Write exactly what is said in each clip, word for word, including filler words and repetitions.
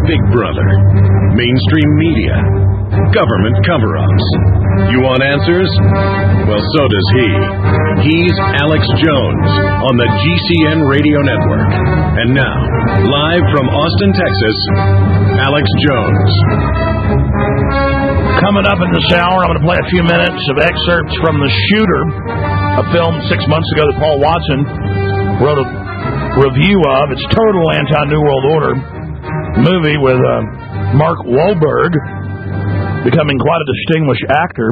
Big Brother, mainstream media, government cover-ups. You want answers? Well, so does he. He's Alex Jones on the G C N Radio Network. And now, live from Austin, Texas, Alex Jones. Coming up in this hour, I'm going to play a few minutes of excerpts from The Shooter, a film six months ago that Paul Watson wrote a review of. It's total anti-New World Order movie with uh, Mark Wahlberg becoming quite a distinguished actor.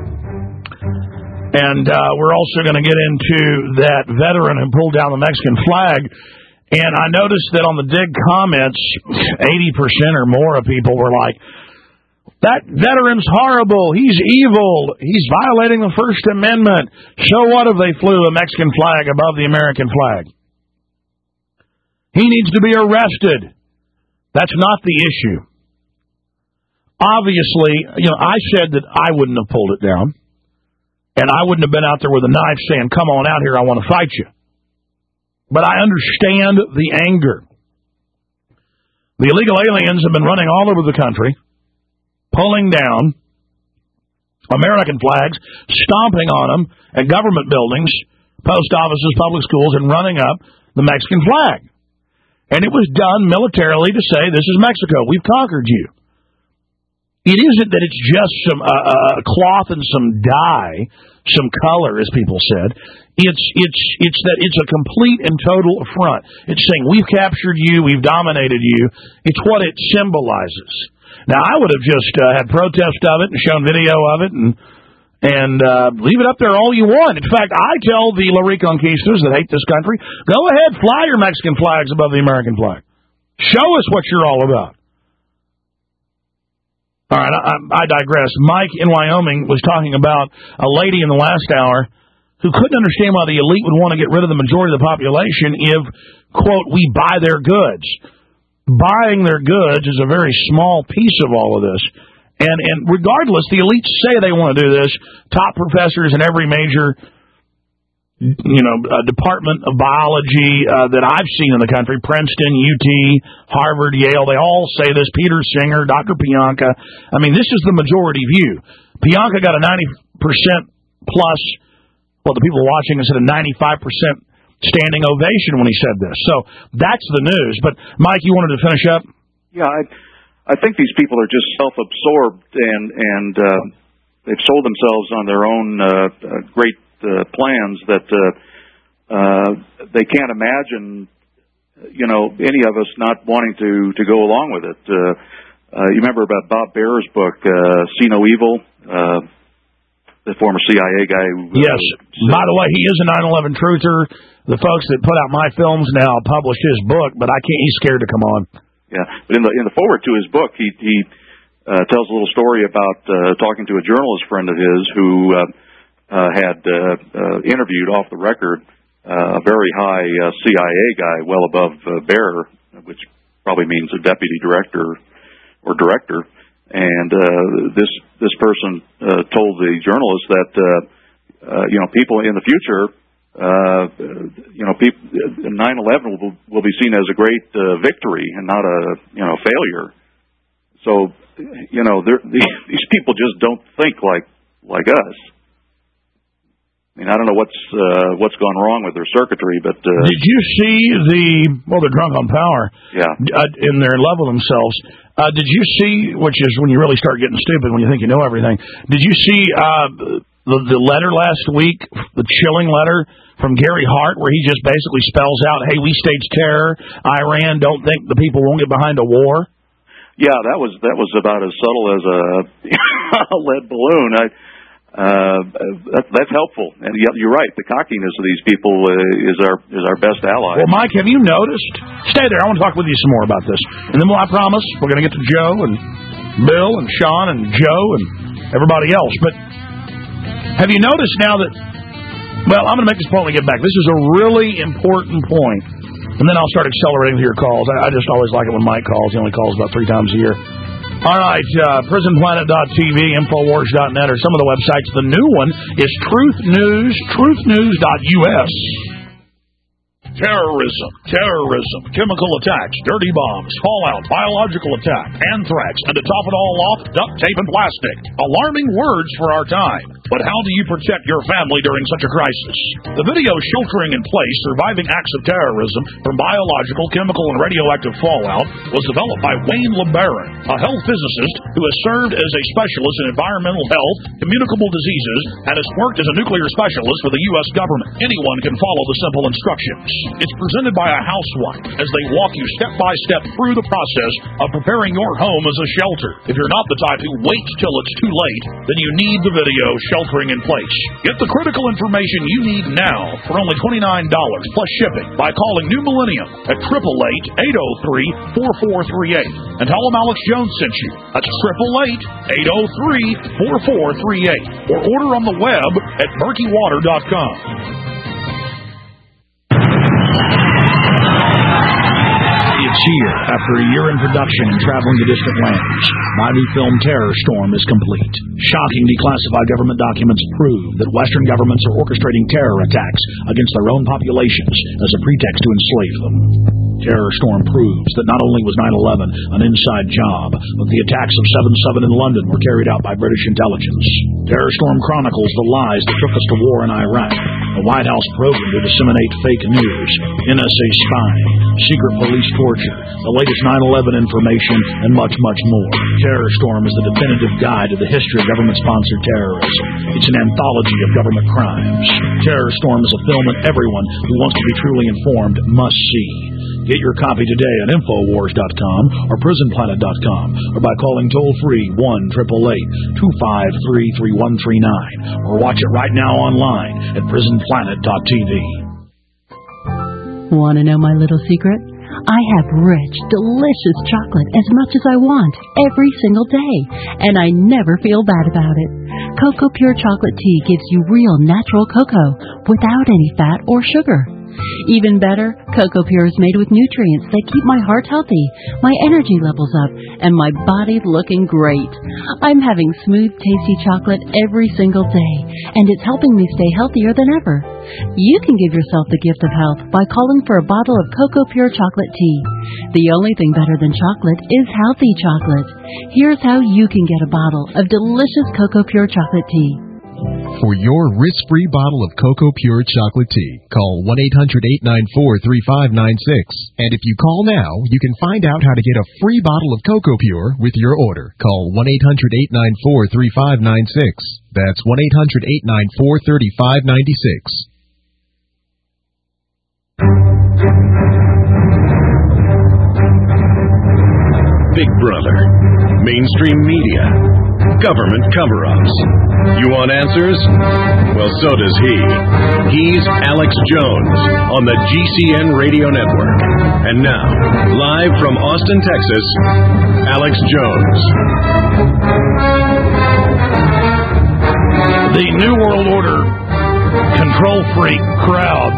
And uh, we're also going to get into that veteran who pulled down the Mexican flag. And I noticed that on the Dig comments, eighty percent or more of people were like, that veteran's horrible. He's evil. He's violating the First Amendment. So what if they flew a Mexican flag above the American flag? He needs to be arrested. That's not the issue. Obviously, you know, I said that I wouldn't have pulled it down, and I wouldn't have been out there with a knife saying, come on out here, I want to fight you. But I understand the anger. The illegal aliens have been running all over the country, pulling down American flags, stomping on them at government buildings, post offices, public schools, and running up the Mexican flag. And it was done militarily to say, this is Mexico, we've conquered you. It isn't that it's just some uh, uh, cloth and some dye, some color, as people said. It's it's it's that it's a complete and total affront. It's saying, we've captured you, we've dominated you. It's what it symbolizes. Now, I would have just uh, had protest of it and shown video of it and and uh, leave it up there all you want. In fact, I tell the Lariconquistas that hate this country, go ahead, fly your Mexican flags above the American flag. Show us what you're all about. All right, I, I digress. Mike in Wyoming was talking about a lady in the last hour who couldn't understand why the elite would want to get rid of the majority of the population if, quote, we buy their goods. Buying their goods is a very small piece of all of this. And and regardless, the elites say they want to do this. Top professors in every major, you know, uh, department of biology uh, that I've seen in the country, Princeton, U T, Harvard, Yale, they all say this. Peter Singer, Doctor Pianka. I mean, this is the majority view. Pianka got a ninety percent plus, well, the people watching said a ninety-five percent standing ovation when he said this. So that's the news. But, Mike, you wanted to finish up? Yeah, I... I think these people are just self-absorbed, and and uh, they've sold themselves on their own uh, uh, great uh, plans that uh, uh, they can't imagine, you know, any of us not wanting to, to go along with it. Uh, uh, you remember about Bob Baer's book, uh, See No Evil, uh, the former C I A guy. Who, yes. Uh, By the way, he is a nine eleven truther. The folks that put out my films now published his book, but I can't. He's scared to come on. Yeah, but in the in the foreword to his book, he he uh, tells a little story about uh, talking to a journalist friend of his who uh, uh, had uh, uh, interviewed off the record uh, a very high uh, C I A guy, well above uh, Baer, which probably means a deputy director or director. And uh, this this person uh, told the journalist that uh, uh, you know people in the future. Uh, you know, people, nine eleven will, will be seen as a great uh, victory and not a, you know, failure. So, you know, these people just don't think like like us. I mean, I don't know what's uh, what's gone wrong with their circuitry, but uh, did you see the? Well, they're drunk on power. Yeah, uh, in their level themselves. Uh, did you see? Which is when you really start getting stupid when you think you know everything. Did you see uh, the the letter last week? The chilling letter from Gary Hart, where he just basically spells out, "Hey, we staged terror. Iran don't think the people won't get behind a war." Yeah, that was that was about as subtle as a, a lead balloon. I, uh, that, that's helpful, and you're right. The cockiness of these people uh, is our is our best ally. Well, Mike, have you noticed? Stay there. I want to talk with you some more about this, and then, well, I promise we're going to get to Joe and Bill and Sean and Joe and everybody else. But have you noticed now that? Well, I'm going to make this point when we get back. This is a really important point. And then I'll start accelerating to your calls. I, I just always like it when Mike calls. He only calls about three times a year. All right, uh, prison planet dot t v, infowars dot net are some of the websites. The new one is Truth News, truth news dot u s. terrorism, terrorism, chemical attacks, dirty bombs, fallout, biological attack, anthrax, and to top it all off, duct tape and plastic. Alarming words for our time. But how do you protect your family during such a crisis? The video Sheltering in Place, Surviving Acts of Terrorism from Biological, Chemical, and Radioactive Fallout was developed by Wayne LeBaron, a health physicist who has served as a specialist in environmental health, communicable diseases, and has worked as a nuclear specialist for the U S government. Anyone can follow the simple instructions. It's presented by a housewife as they walk you step by step through the process of preparing your home as a shelter. If you're not the type who waits till it's too late, then you need the video Sheltering in Place. Get the critical information you need now for only twenty-nine dollars plus shipping by calling New Millennium at eight eight eight, eight oh three, four four three eight and tell them Alex Jones sent you. That's eight eight eight, eight oh three, four four three eight or order on the web at murky water dot com. It's here. After a year in production and traveling to distant lands, my new film Terror Storm is complete. Shocking declassified government documents prove that Western governments are orchestrating terror attacks against their own populations as a pretext to enslave them. Terror Storm proves that not only was nine eleven an inside job, but the attacks of seven seven in London were carried out by British intelligence. Terror Storm chronicles the lies that took us to war in Iraq, the White House program to disseminate fake news, N S A spying, secret police torture, the latest nine eleven information, and much, much more. Terror Storm is the definitive guide to the history of government-sponsored terrorism. It's an anthology of government crimes. Terror Storm is a film that everyone who wants to be truly informed must see. Get your copy today at infowars dot com or prison planet dot com or by calling toll-free one eight eight eight, two five three, three one three nine or watch it right now online at prison planet dot t v. Want to know my little secret? I have rich, delicious chocolate as much as I want every single day, and I never feel bad about it. Cocoa Pure Chocolate Tea gives you real natural cocoa without any fat or sugar. Even better, Cocoa Pure is made with nutrients that keep my heart healthy, my energy levels up, and my body looking great. I'm having smooth, tasty chocolate every single day, and it's helping me stay healthier than ever. You can give yourself the gift of health by calling for a bottle of Cocoa Pure Chocolate Tea. The only thing better than chocolate is healthy chocolate. Here's how you can get a bottle of delicious Cocoa Pure Chocolate Tea. For your risk-free bottle of Cocoa Pure Chocolate Tea, call one eight hundred, eight nine four, three five nine six. And if you call now, you can find out how to get a free bottle of Cocoa Pure with your order. Call one eight hundred, eight nine four, three five nine six. That's one eight hundred, eight nine four, three five nine six. Big Brother, mainstream media, government cover-ups. You want answers? Well, so does he. He's Alex Jones on the G C N Radio Network. And now, live from Austin, Texas, Alex Jones. The New World Order control freak crowd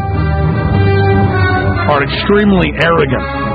are extremely arrogant.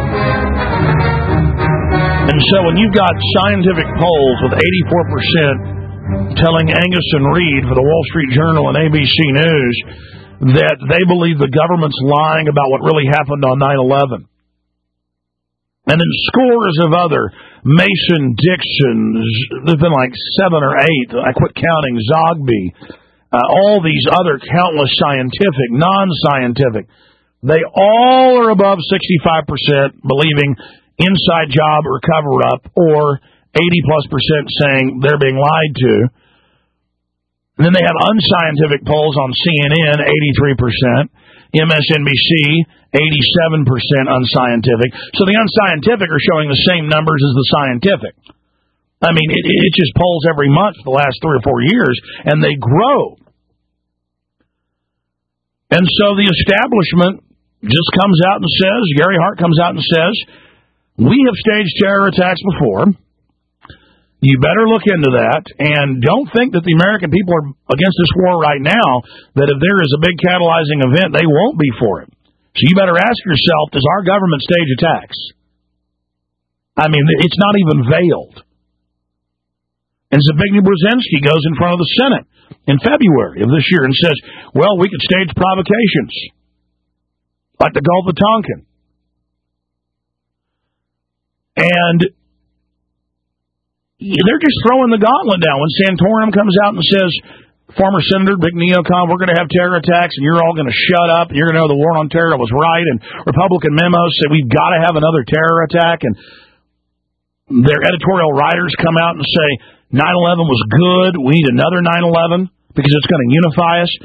And so when you've got scientific polls with eighty-four percent telling Angus and Reid for the Wall Street Journal and A B C News that they believe the government's lying about what really happened on nine eleven. And then scores of other Mason Dixons, there's been like seven or eight, I quit counting, Zogby, uh, all these other countless scientific, non-scientific, they all are above sixty-five percent believing inside job or cover-up, or eighty plus percent saying they're being lied to. And then they have unscientific polls on C N N, eighty-three percent, M S N B C, eighty-seven percent unscientific. So the unscientific are showing the same numbers as the scientific. I mean, it, it just polls every month for the last three or four years, and they grow. And so the establishment just comes out and says, Gary Hart comes out and says, we have staged terror attacks before. You better look into that, and don't think that the American people are against this war right now, that if there is a big catalyzing event, they won't be for it. So you better ask yourself, does our government stage attacks? I mean, it's not even veiled. And Zbigniew Brzezinski goes in front of the Senate in February of this year and says, well, we could stage provocations. like the Gulf of Tonkin. And they're just throwing the gauntlet down. When Santorum comes out and says, former Senator, big neocon, we're going to have terror attacks, and you're all going to shut up, and you're going to know the war on terror was right, and Republican memos say we've got to have another terror attack, and their editorial writers come out and say nine eleven was good, we need another nine eleven because it's going to unify us.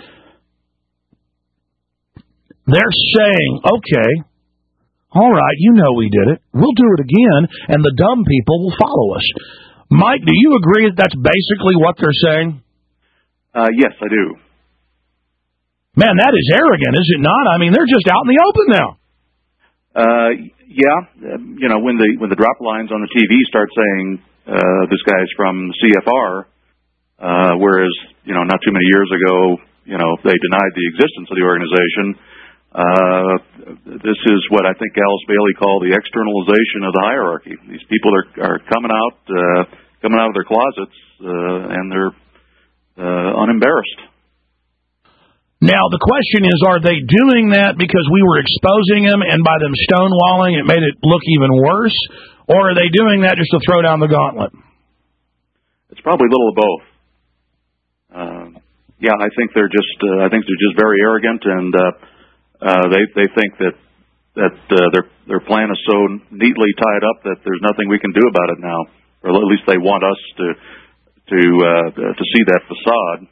They're saying, okay, all right, you know we did it. We'll do it again, and the dumb people will follow us. Mike, do you agree that that's basically what they're saying? Uh, yes, I do. Man, that is arrogant, is it not? I mean, they're just out in the open now. Uh, yeah, you know, when the when the drop lines on the T V start saying uh, this guy's from C F R, uh, whereas you know not too many years ago, you know, they denied the existence of the organization. Uh, this is what I think Alice Bailey called the externalization of the hierarchy. These people are are coming out uh, coming out of their closets uh, and they're uh, unembarrassed. Now, the question is, are they doing that because we were exposing them, and by them stonewalling, it made it look even worse? Or are they doing that just to throw down the gauntlet? It's probably a little of both. Uh, yeah, I think they're just, uh, I think they're just very arrogant, and uh, uh, they they think that that uh, their their plan is so neatly tied up that there's nothing we can do about it now, or at least they want us to to uh, to see that facade.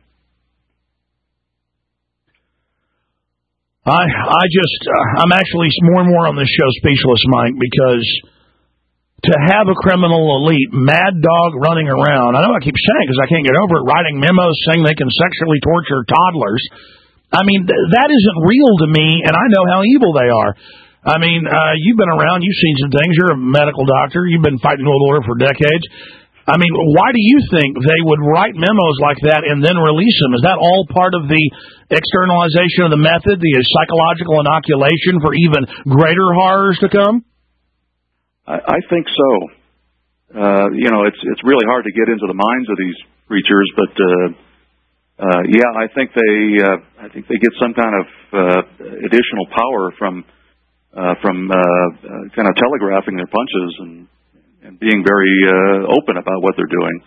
I I just, uh, I'm actually more and more on this show speechless, Mike, because to have a criminal elite, mad dog running around, I know I keep saying because I can't get over it, writing memos saying they can sexually torture toddlers. I mean, th- that isn't real to me, and I know how evil they are. I mean, uh, you've been around, you've seen some things, you're a medical doctor, you've been fighting world order for decades. I mean, why do you think they would write memos like that and then release them? Is that all part of the externalization of the method, the psychological inoculation for even greater horrors to come? I, I think so. Uh, you know, it's it's really hard to get into the minds of these creatures, but uh, uh, yeah, I think they uh, I think they get some kind of uh, additional power from uh, from uh, uh, kind of telegraphing their punches and. and being very uh, open about what they're doing.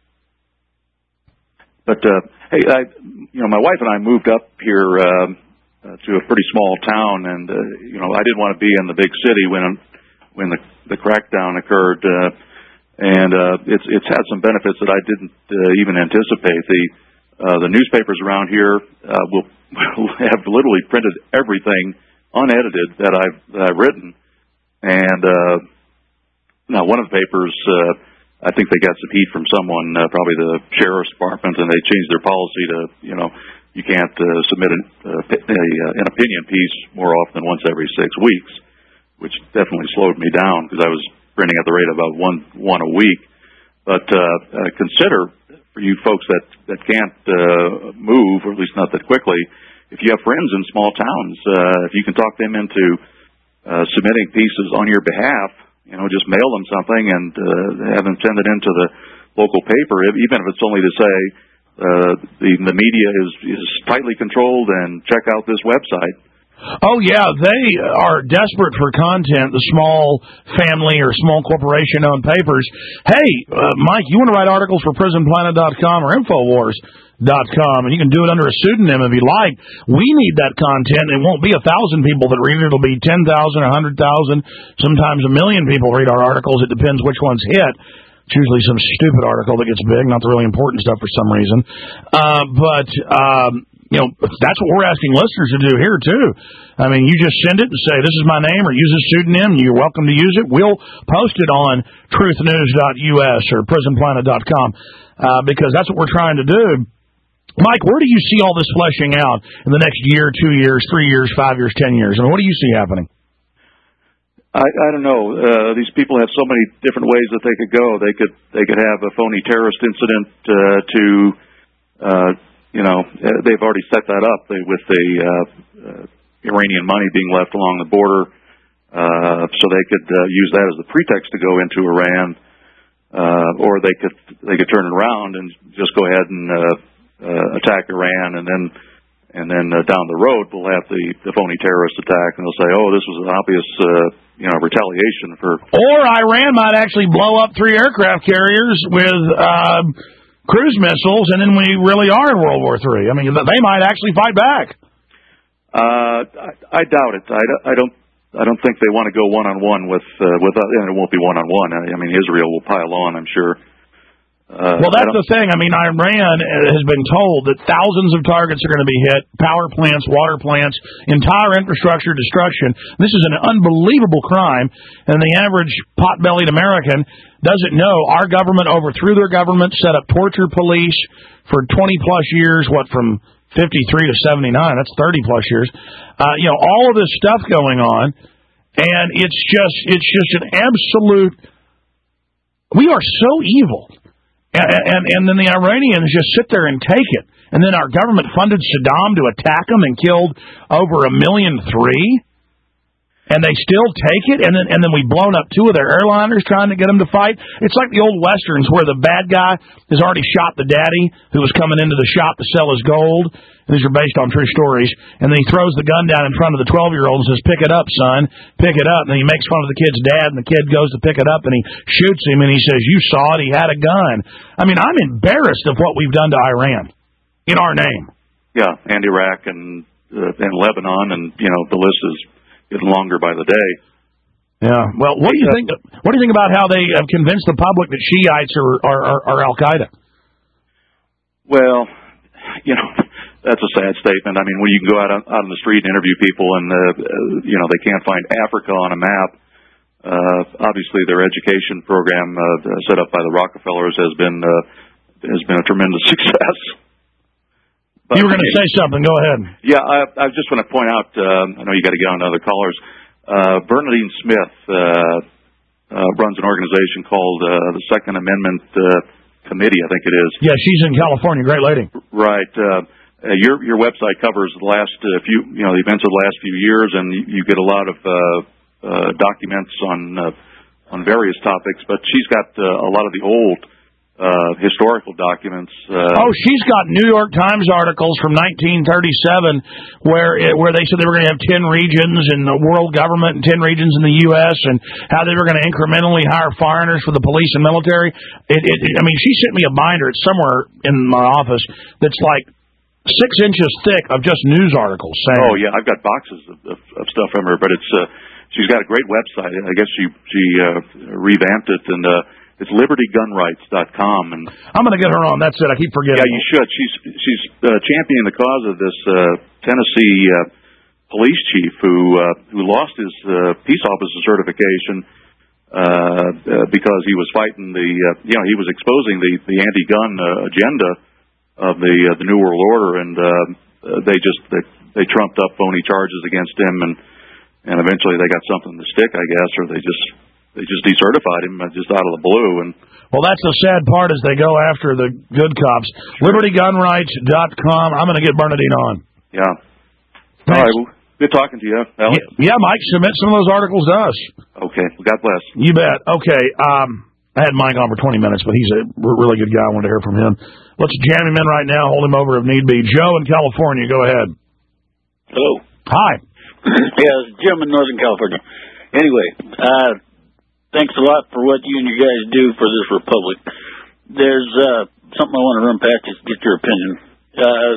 But, uh, hey, I, you know, my wife and I moved up here uh, uh, to a pretty small town, and, uh, you know, I didn't want to be in the big city when when the, the crackdown occurred, uh, and uh, it's it's had some benefits that I didn't uh, even anticipate. The uh, the newspapers around here uh, will, will have literally printed everything unedited that I've, that I've written, and uh, now, one of the papers, uh, I think they got some heat from someone, uh, probably the sheriff's department, and they changed their policy to, you know, you can't uh, submit an, uh, a, an opinion piece more often than once every six weeks, which definitely slowed me down because I was printing at the rate of about one one a week. But uh, uh, consider, for you folks that, that can't uh, move, or at least not that quickly, if you have friends in small towns, uh, if you can talk them into uh, submitting pieces on your behalf, you know, just mail them something and uh, have them send it into the local paper, even if it's only to say uh, the the media is, is tightly controlled and check out this website. Oh, yeah, they are desperate for content, the small family or small corporation-owned papers. Hey, uh, Mike, you want to write articles for prison planet dot com or infowars dot com, and you can do it under a pseudonym if you like. We need that content. It won't be a thousand people that read it. It'll be ten thousand, a hundred thousand, sometimes a million people read our articles. It depends which one's hit. It's usually some stupid article that gets big, not the really important stuff for some reason. Uh, but, um, you know, that's what we're asking listeners to do here, too. I mean, you just send it and say, this is my name, or use a pseudonym. You're welcome to use it. We'll post it on truth news dot U S or prison planet dot com uh, because that's what we're trying to do. Mike, where do you see all this fleshing out in the next year, two years, three years, five years, ten years? I mean, what do you see happening? I, I don't know. Uh, these people have so many different ways that they could go. They could they could have a phony terrorist incident uh, to, uh, you know, they've already set that up they, with the uh, uh, Iranian money being left along the border, uh, so they could uh, use that as the pretext to go into Iran, uh, or they could they could turn it around and just go ahead and uh, uh, attack Iran and then And then uh, down the road, we'll have the, the phony terrorist attack, and they'll say, "Oh, this was an obvious, uh, you know, retaliation for." Or Iran might actually blow up three aircraft carriers with uh, cruise missiles, and then we really are in World War Three. I mean, they might actually fight back. Uh, I, I doubt it. I, I don't. I don't think they want to go one on one with uh, with. Uh, and it won't be one on one. I mean, Israel will pile on, I'm sure. Uh, well, that's the thing. I mean, Iran has been told that thousands of targets are going to be hit, power plants, water plants, entire infrastructure destruction. This is an unbelievable crime, and the average pot-bellied American doesn't know our government overthrew their government, set up torture police for twenty-plus years, what, from fifty-three to seventy-nine, that's thirty-plus years. Uh, you know, all of this stuff going on, and it's just, it's just an absolute, we are so evil. And, and and then the Iranians just sit there and take it. And then our government funded Saddam to attack them and killed over a million three. And they still take it. And then and then we've blown up two of their airliners trying to get them to fight. It's like the old westerns where the bad guy has already shot the daddy who was coming into the shop to sell his gold. And these are based on true stories. And then he throws the gun down in front of the twelve-year-old and says, "Pick it up, son. Pick it up." And then he makes fun of the kid's dad, and the kid goes to pick it up, and he shoots him, and he says, "You saw it. He had a gun." I mean, I'm embarrassed of what we've done to Iran in our name. Yeah, and Iraq and uh, and Lebanon, and you know the list is getting longer by the day. Yeah. Well, what do you think? What do you think about how they have convinced the public that Shiites are are, are, are Al Qaeda? Well, you know, that's a sad statement. I mean, when you can go out on, out on the street and interview people, and uh, you know they can't find Africa on a map. Uh, obviously, their education program uh, set up by the Rockefellers has been uh, has been a tremendous success. But, you were going to say something. Go ahead. Yeah, I, I just want to point out. Uh, I know you got to get on to other callers. Uh, Bernadine Smith uh, uh, runs an organization called uh, the Second Amendment uh, Committee, I think it is. Yeah, she's in California. Great lady. Right. Uh, uh, your your website covers the last uh, few, you know, the events of the last few years, and you, you get a lot of uh, uh, documents on uh, on various topics. But she's got uh, a lot of the old uh, historical documents. Uh, oh, she's got New York Times articles from nineteen thirty-seven where it, where they said they were going to have ten regions in the world government and ten regions in the U S and how they were going to incrementally hire foreigners for the police and military. It, it, I mean, she sent me a binder. It's somewhere in my office that's like six inches thick of just news articles. Saying, oh yeah, I've got boxes of, of, of stuff from her, but it's uh, she's got a great website. I guess she she uh, revamped it and. Uh, It's liberty gun rights dot com, and I'm going to get her on. That's it. I keep forgetting. Yeah, you should. She's she's uh, championing the cause of this uh, Tennessee uh, police chief who uh, who lost his uh, peace officer certification uh, uh, because he was fighting the uh, you know he was exposing the the anti-gun uh, agenda of the uh, the New World Order, and uh, they just they, they trumped up phony charges against him, and and eventually they got something to stick, I guess, or they just. They just decertified him just out of the blue. And well, that's the sad part is they go after the good cops. Sure. liberty gun rights dot com. I'm going to get Bernadine on. Yeah. Thanks. All right. Well, good talking to you, Alex. Yeah, yeah, Mike, submit some of those articles to us. Okay. Well, God bless. You bet. Okay. Um, I had Mike on for twenty minutes, but he's a really good guy. I wanted to hear from him. Let's jam him in right now, hold him over if need be. Joe in California, go ahead. Hello. Hi. Yeah, it's Jim in Northern California. Anyway, uh, thanks a lot for what you and you guys do for this republic. There's uh, something I want to run past you to get your opinion. Uh,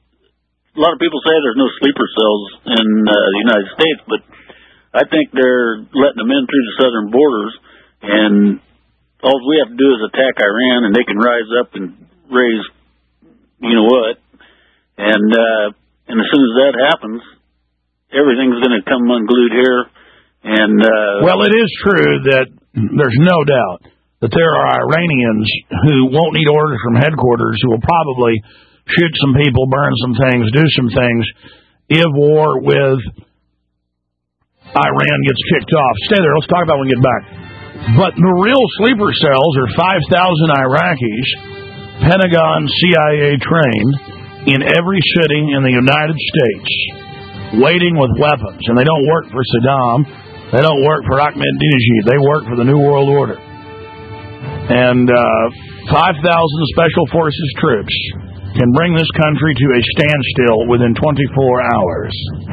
a lot of people say there's no sleeper cells in uh, the United States, but I think they're letting them in through the southern borders, and all we have to do is attack Iran, and they can rise up and raise you know what. And, uh, and as soon as that happens, everything's going to come unglued here. And uh, well, it is true that there's no doubt that there are Iranians who won't need orders from headquarters who will probably shoot some people, burn some things, do some things if war with Iran gets kicked off. Stay there. Let's talk about it when we get back. But the real sleeper cells are five thousand Iraqis, Pentagon, C I A trained, in every city in the United States, waiting with weapons. And they don't work for Saddam. They don't work for Ahmadinejad. They work for the New World Order. And uh, five thousand Special Forces troops can bring this country to a standstill within twenty-four hours.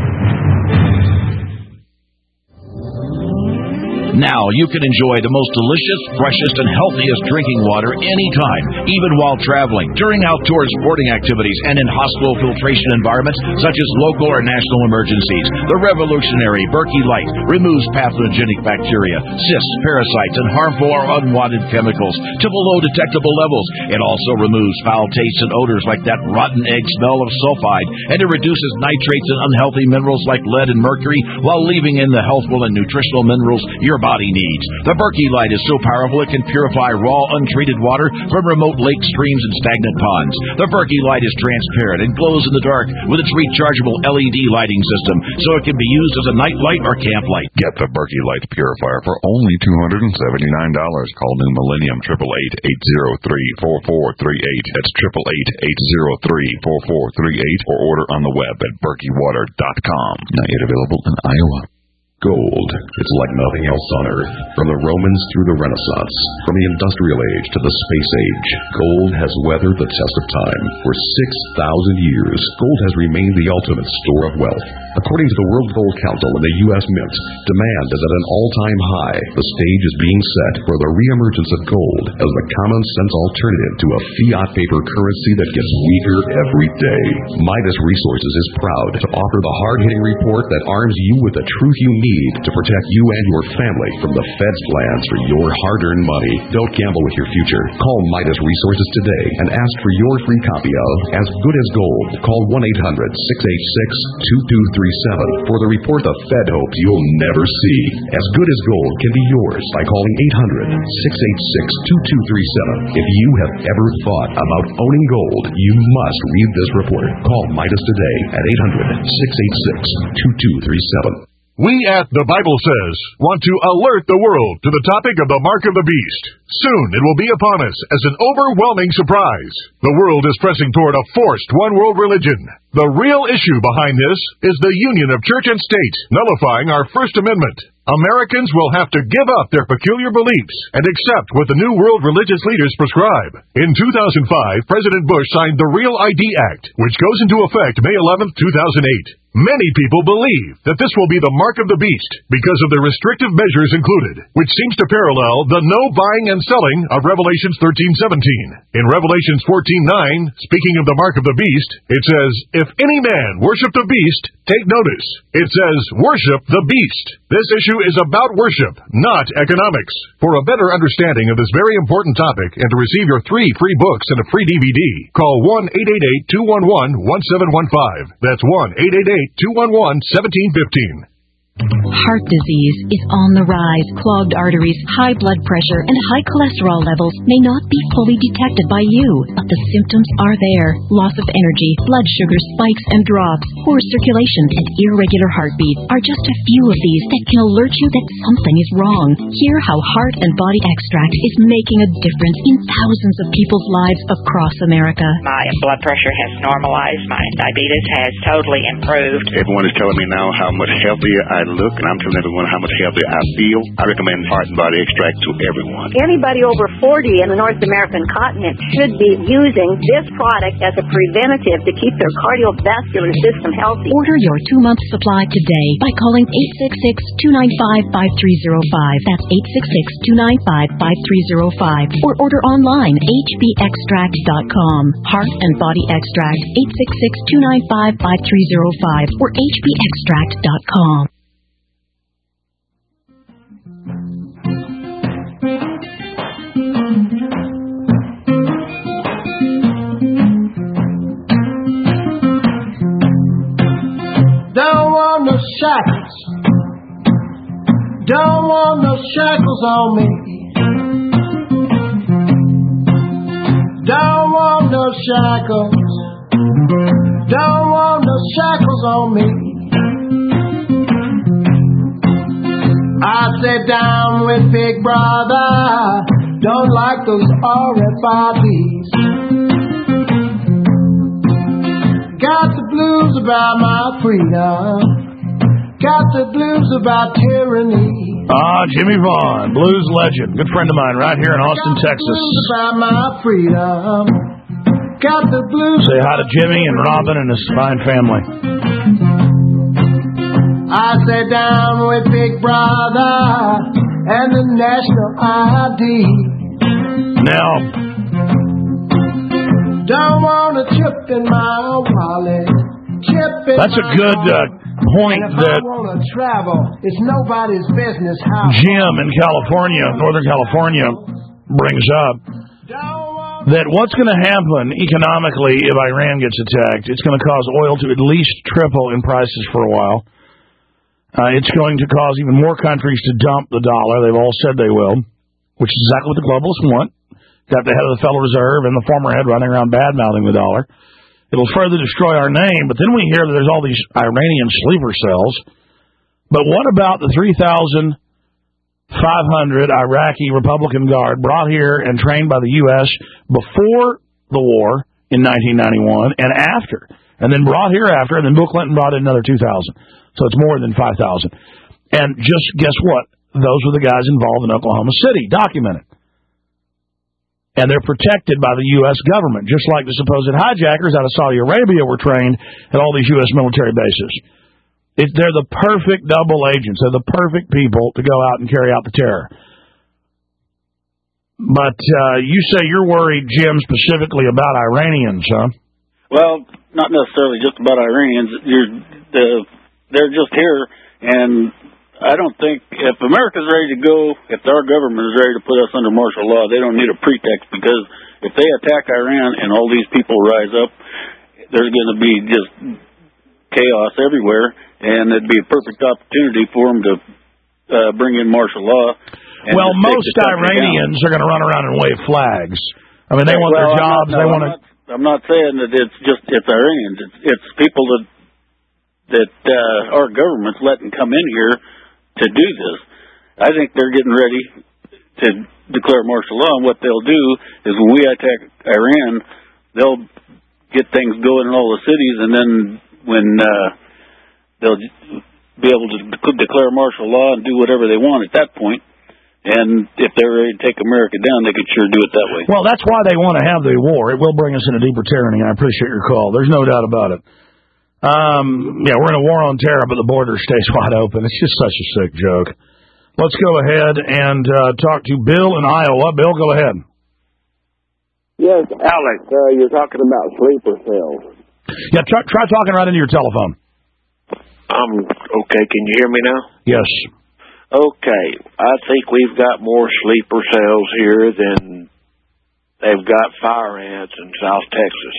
Now you can enjoy the most delicious, freshest, and healthiest drinking water anytime, even while traveling, during outdoor sporting activities, and in hospital filtration environments such as local or national emergencies. The revolutionary Berkey Light removes pathogenic bacteria, cysts, parasites, and harmful or unwanted chemicals to below detectable levels. It also removes foul tastes and odors like that rotten egg smell of sulfide, and it reduces nitrates and unhealthy minerals like lead and mercury while leaving in the healthful and nutritional minerals your body needs. The Berkey Light is so powerful it can purify raw, untreated water from remote lakes, streams, and stagnant ponds. The Berkey Light is transparent and glows in the dark with its rechargeable L E D lighting system, so it can be used as a night light or camp light. Get the Berkey Light Purifier for only two hundred seventy-nine dollars. Call New Millennium, eight eight eight, eight zero three, four four three eight. That's eight eight eight, eight zero three, four four three eight, or order on the web at berkey water dot com. Not yet available in Iowa. Gold. It's like nothing else on Earth. From the Romans through the Renaissance, from the Industrial Age to the Space Age, gold has weathered the test of time. For six thousand years, gold has remained the ultimate store of wealth. According to the World Gold Council and the U S Mint, demand is at an all-time high. The stage is being set for the reemergence of gold as the common-sense alternative to a fiat paper currency that gets weaker every day. Midas Resources is proud to offer the hard-hitting report that arms you with the truth you need to protect you and your family from the Fed's plans for your hard-earned money. Don't gamble with your future. Call Midas Resources today and ask for your free copy of As Good as Gold. Call one eight hundred, six eight six, two two three seven for the report the Fed hopes you'll never see. As Good as Gold can be yours by calling eight hundred, six eight six, two two three seven. If you have ever thought about owning gold, you must read this report. Call Midas today at eight hundred, six eight six, two two three seven. We at The Bible Says want to alert the world to the topic of the mark of the beast. Soon it will be upon us as an overwhelming surprise. The world is pressing toward a forced one-world religion. The real issue behind this is the union of church and state, nullifying our First Amendment. Americans will have to give up their peculiar beliefs and accept what the new world religious leaders prescribe. In two thousand five, President Bush signed the Real I D Act, which goes into effect May eleventh, two thousand eight. Many people believe that this will be the mark of the beast because of the restrictive measures included, which seems to parallel the no buying and selling of Revelations thirteen seventeen. In Revelations fourteen nine, speaking of the mark of the beast, it says, "If any man worship the beast, take notice." It says, "Worship the beast." This issue is about worship, not economics. For a better understanding of this very important topic and to receive your three free books and a free D V D, call one eight eight eight, two one one, one seven one five. That's one eight eight eight, two one one, one seven one five. Heart disease is on the rise. Clogged arteries, high blood pressure, and high cholesterol levels may not be fully detected by you, but the symptoms are there. Loss of energy, blood sugar spikes and drops, poor circulation, and irregular heartbeat are just a few of these that can alert you that something is wrong. Hear how Heart and Body Extract is making a difference in thousands of people's lives across America. My blood pressure has normalized. My diabetes has totally improved. Everyone is telling me now how much healthier I look, and I'm telling everyone how much healthier I feel. I recommend Heart and Body Extract to everyone. Anybody over forty in the North American continent should be using this product as a preventative to keep their cardiovascular system healthy. Order your two-month supply today by calling eight six six, two nine five, five three zero five. That's eight six six, two nine five, five three zero five. Or order online, h b extract dot com. Heart and Body Extract, eight six six, two nine five, five three zero five or h b extract dot com. Don't want no shackles. Don't want no shackles on me. Don't want no shackles. Don't want no shackles on me. I sit down with Big Brother. Don't like those R F I Ds. Got the blues about my freedom. Got the blues about tyranny. Ah, Jimmy Vaughn, blues legend. Good friend of mine right here in Austin, Got Texas. The blues about my freedom. got the blues. Say hi to Jimmy and Robin and his fine family. I sat down with Big Brother and the national I D. Now, don't want a chip in my wallet. Chip in that's a good uh, point and if that I want to travel, it's nobody's business how. Jim in California, Northern California, brings up. That what's going to happen economically if Iran gets attacked, it's going to cause oil to at least triple in prices for a while. Uh, it's going to cause even more countries to dump the dollar. They've all said they will, which is exactly what the globalists want. Got the head of the Federal Reserve and the former head running around bad-mouthing the dollar. It'll further destroy our name, but then we hear that there's all these Iranian sleeper cells. But what about the three thousand five hundred Iraqi Republican Guard brought here and trained by the U S before the war in nineteen ninety-one and after, and then brought here after, and then Bill Clinton brought in another two thousand. So it's more than five thousand. And just guess what? Those were the guys involved in Oklahoma City, documented. And they're protected by the U S government, just like the supposed hijackers out of Saudi Arabia were trained at all these U S military bases. It, they're the perfect double agents. They're the perfect people to go out and carry out the terror. But uh, you say you're worried, Jim, specifically about Iranians, huh? Well, not necessarily just about Iranians. You're, the, they're just here, and I don't think if America's ready to go, if our government is ready to put us under martial law, they don't need a pretext, because if they attack Iran and all these people rise up, there's going to be just chaos everywhere. And it'd be a perfect opportunity for them to uh, bring in martial law. Well, most Iranians down. are going to run around and wave flags. I mean, they want well, their jobs. I'm not, no, they want I'm not, I'm not saying that it's just it's Iranians. It's, it's people that that uh, our government's letting come in here to do this. I think they're getting ready to declare martial law, and what they'll do is when we attack Iran, they'll get things going in all the cities, and then when uh, they'll be able to declare martial law and do whatever they want at that point. And if they're ready to take America down, they could sure do it that way. Well, that's why they want to have the war. It will bring us into deeper tyranny. I appreciate your call. There's no doubt about it. Um, yeah, we're in a war on terror, but the border stays wide open. It's just such a sick joke. Let's go ahead and uh, talk to Bill in Iowa. Bill, go ahead. Yes, Alex, uh, you're talking about sleeper cells. Yeah, try, try talking right into your telephone. Um, okay, can you hear me now? Yes. Okay, I think we've got more sleeper cells here than they've got fire ants in South Texas.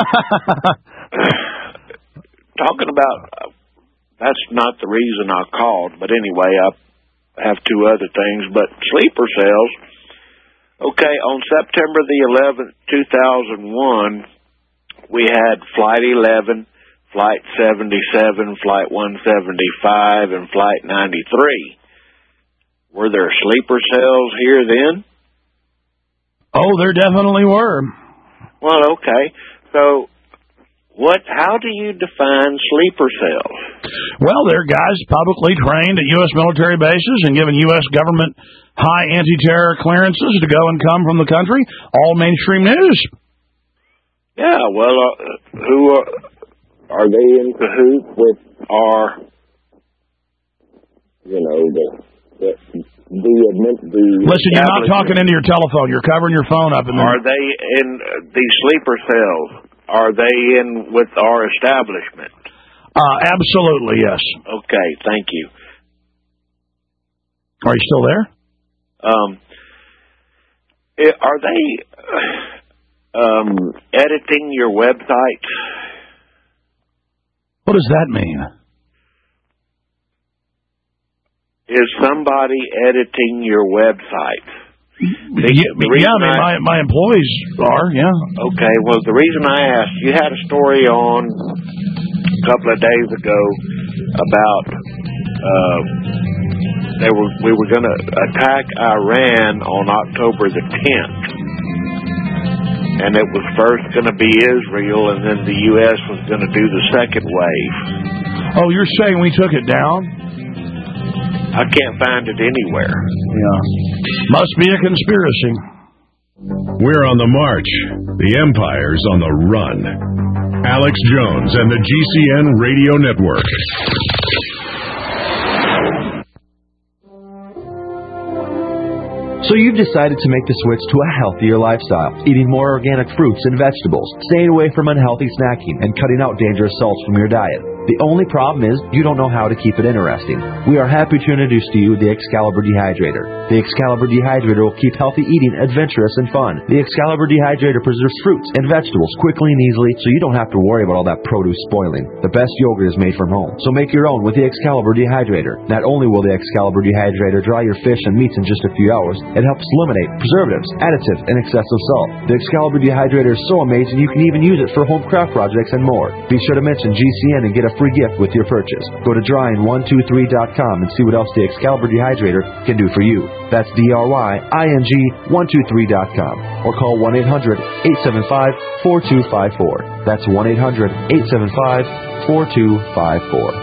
Talking about, uh, that's not the reason I called, but anyway, I have two other things, but sleeper cells. Okay, on September the eleventh, two thousand one, we had Flight eleven, Flight seventy-seven, Flight one seventy-five, and Flight ninety-three. Were there sleeper cells here then? Oh, there definitely were. Well, okay. So, what? How do you define sleeper cells? Well, they're guys publicly trained at U S military bases and given U S government high anti-terror clearances to go and come from the country. All mainstream news. Yeah, well, uh, who are... Are they in cahoots with our, you know, the the the, the Listen, you're not talking into your telephone. You're covering your phone up. And are they in uh, these sleeper cells? Are they in with our establishment? Uh, absolutely, yes. Okay, thank you. Are you still there? Um, are they um, editing your website? What does that mean? Is somebody editing your website? The, yeah, the yeah I mean, I, my, my employees are, yeah. Okay, well, the reason I asked, you had a story on a couple of days ago about uh, they were we were going to attack Iran on October the tenth. And it was first going to be Israel, and then the U S was going to do the second wave. Oh, you're saying we took it down? I can't find it anywhere. Yeah. Must be a conspiracy. We're on the march. The empire's on the run. Alex Jones and the G C N Radio Network. So you've decided to make the switch to a healthier lifestyle, eating more organic fruits and vegetables, staying away from unhealthy snacking, and cutting out dangerous salts from your diet. The only problem is you don't know how to keep it interesting. We are happy to introduce to you the Excalibur Dehydrator. The Excalibur Dehydrator will keep healthy eating adventurous and fun. The Excalibur Dehydrator preserves fruits and vegetables quickly and easily, so you don't have to worry about all that produce spoiling. The best yogurt is made from home, so make your own with the Excalibur Dehydrator. Not only will the Excalibur Dehydrator dry your fish and meats in just a few hours, it helps eliminate preservatives, additives, and excessive salt. The Excalibur Dehydrator is so amazing you can even use it for home craft projects and more. Be sure to mention G C N and get a free gift with your purchase. Go to drying one two three dot com and see what else the Excalibur Dehydrator can do for you. That's D R Y I N G one two three dot com. Or call one eight hundred eight seven five four two five four. That's one eight hundred eight seven five four two five four.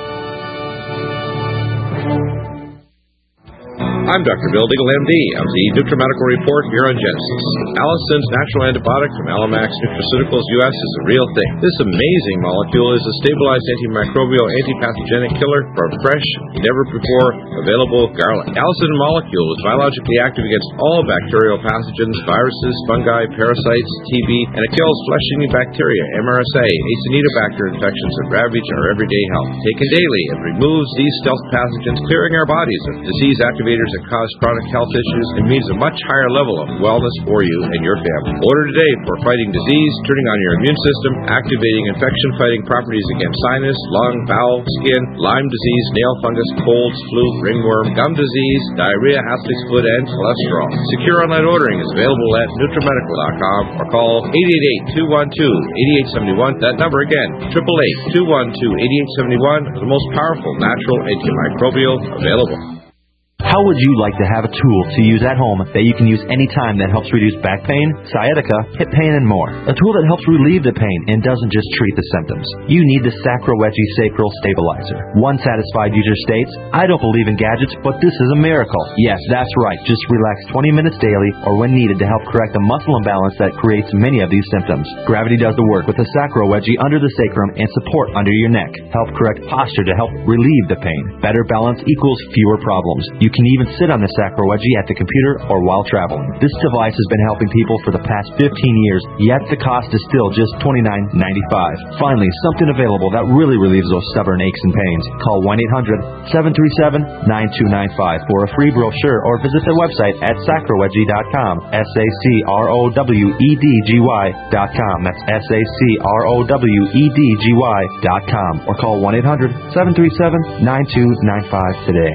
I'm Doctor Bill Deagle, M D, of the NutriMedical Report here on Genesis. Allison's natural antibiotic from Alamax Nutraceuticals U S is a real thing. This amazing molecule is a stabilized antimicrobial, antipathogenic killer for fresh, never-before-available garlic. Allison molecule is biologically active against all bacterial pathogens, viruses, fungi, parasites, T B, and it kills flesh-eating bacteria, M R S A, Acinetobacter infections that ravage our everyday health. Taken daily, it removes these stealth pathogens, clearing our bodies of disease activators that cause chronic health issues and means a much higher level of wellness for you and your family. Order today for fighting disease, turning on your immune system, activating infection-fighting properties against sinus, lung, bowel, skin, Lyme disease, nail fungus, colds, flu, ringworm, gum disease, diarrhea, athlete's foot, and cholesterol. Secure online ordering is available at NutriMedical dot com or call eight eight eight, two one two, eight eight seven one. That number again, eight eight eight, two one two, eight eight seven one, the most powerful natural antimicrobial available. How would you like to have a tool to use at home that you can use anytime that helps reduce back pain, sciatica, hip pain, and more? A tool that helps relieve the pain and doesn't just treat the symptoms. You need the Sacrowedgie Sacral Stabilizer. One satisfied user states, I don't believe in gadgets, but this is a miracle. Yes, that's right. Just relax twenty minutes daily or when needed to help correct the muscle imbalance that creates many of these symptoms. Gravity does the work with the Sacrowedgie under the sacrum and support under your neck. Help correct posture to help relieve the pain. Better balance equals fewer problems. You can even sit on the Sacrowedgie at the computer or while traveling. This device has been helping people for the past fifteen years, yet the cost is still just twenty-nine ninety-five. Finally, something available that really relieves those stubborn aches and pains. Call one eight hundred seven three seven nine two nine five for a free brochure or visit their website at sacrowedgie dot com. S A C R O W E D G Y dot com. That's S A C R O W E D G Y dot com. Or call one eight hundred seven three seven nine two nine five today.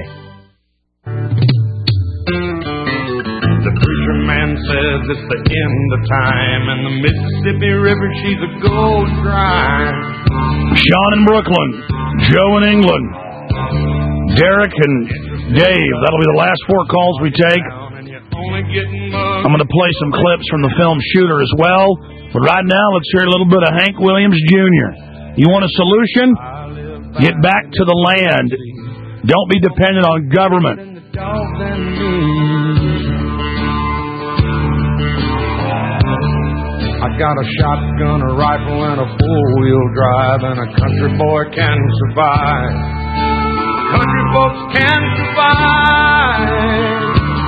The preacher man says it's the end of time, and the Mississippi River, she's a gold dry. Sean in Brooklyn, Joe in England, Derek and Dave. That'll be the last four calls we take. I'm going to play some clips from the film Shooter as well. But right now, let's hear a little bit of Hank Williams Junior You want a solution? Get back to the land. Don't be dependent on government. I got a shotgun, a rifle, and a four-wheel drive, and a country boy can survive. Country folks can survive.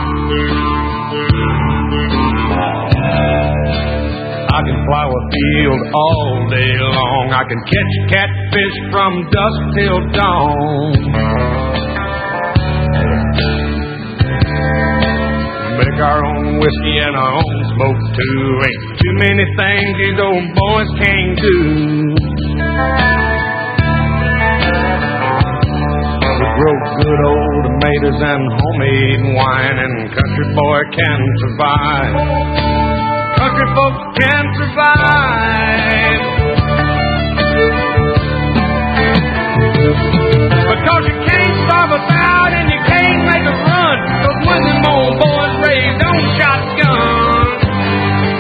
I can plow a field all day long. I can catch catfish from dusk till dawn. Make our own whiskey and our own smoke too. Ain't too many things these old boys can't do. We grow good old tomatoes and homemade wine, and country boy can survive. Country folks can survive. Because you can't starve us out and you can't make us run. Cause when them old boys raised on shotguns,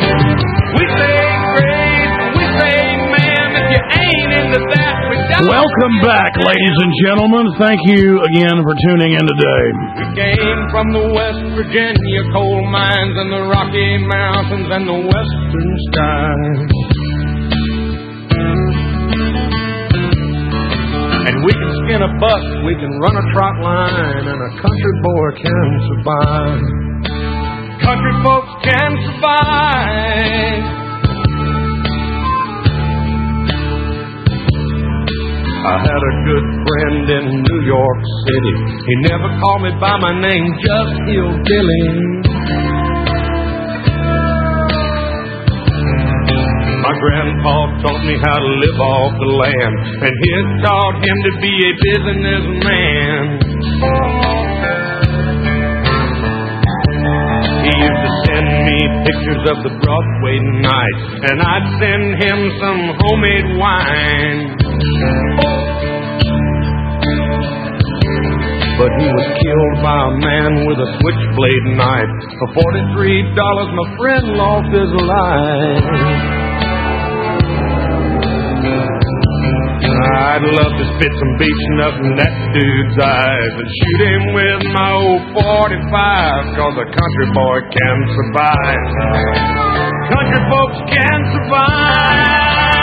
we say grace, we say ma'am, if you ain't into that, we don't. Welcome Welcome back, ladies and gentlemen. Thank you again for tuning in today. We came from the West Virginia coal mines and the Rocky Mountains and the western skies. And we can skin a buck, we can run a trot line, and a country boy can survive. Country folks can survive. I had a good friend in New York City. He never called me by my name, just Hillbilly. My grandpa taught me how to live off the land, and he had taught him to be a businessman. He used to send me pictures of the Broadway nights, and I'd send him some homemade wine. But he was killed by a man with a switchblade knife. For forty-three dollars, my friend lost his life. I'd love to spit some beach nut in that dude's eyes and shoot him with my old forty-five, cause a country boy can survive. Country folks can survive.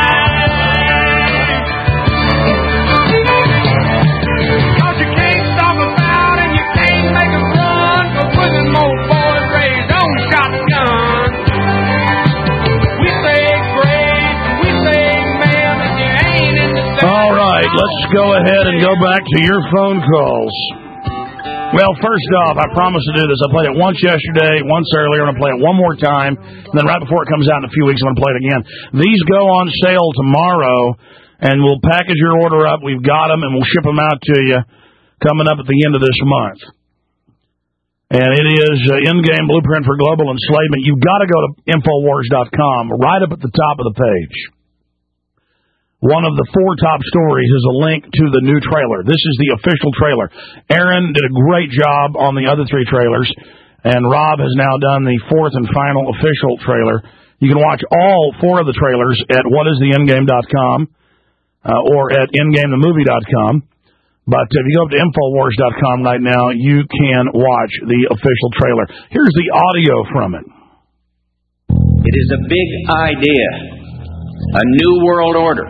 Cause you can't stop a fight and you can't make a run, cause we're them old boys raised on shotguns. We say grace, we say man, and you ain't in the day. All right, let's go ahead and go back to your phone calls. Well, first off, I promised to do this. I played it once yesterday, once earlier. I'm going to play it one more time. And then right before it comes out in a few weeks, I'm going to play it again. These go on sale tomorrow, and we'll package your order up. We've got them, and we'll ship them out to you coming up at the end of this month. And it is uh, in-game blueprint for global enslavement. You've got to go to Infowars dot com, right up at the top of the page. One of the four top stories is a link to the new trailer. This is the official trailer. Aaron did a great job on the other three trailers, and Rob has now done the fourth and final official trailer. You can watch all four of the trailers at what is the endgame dot com uh, or at endgame the movie dot com. But if you go up to Infowars dot com right now, you can watch the official trailer. Here's the audio from it. It is a big idea, a new world order.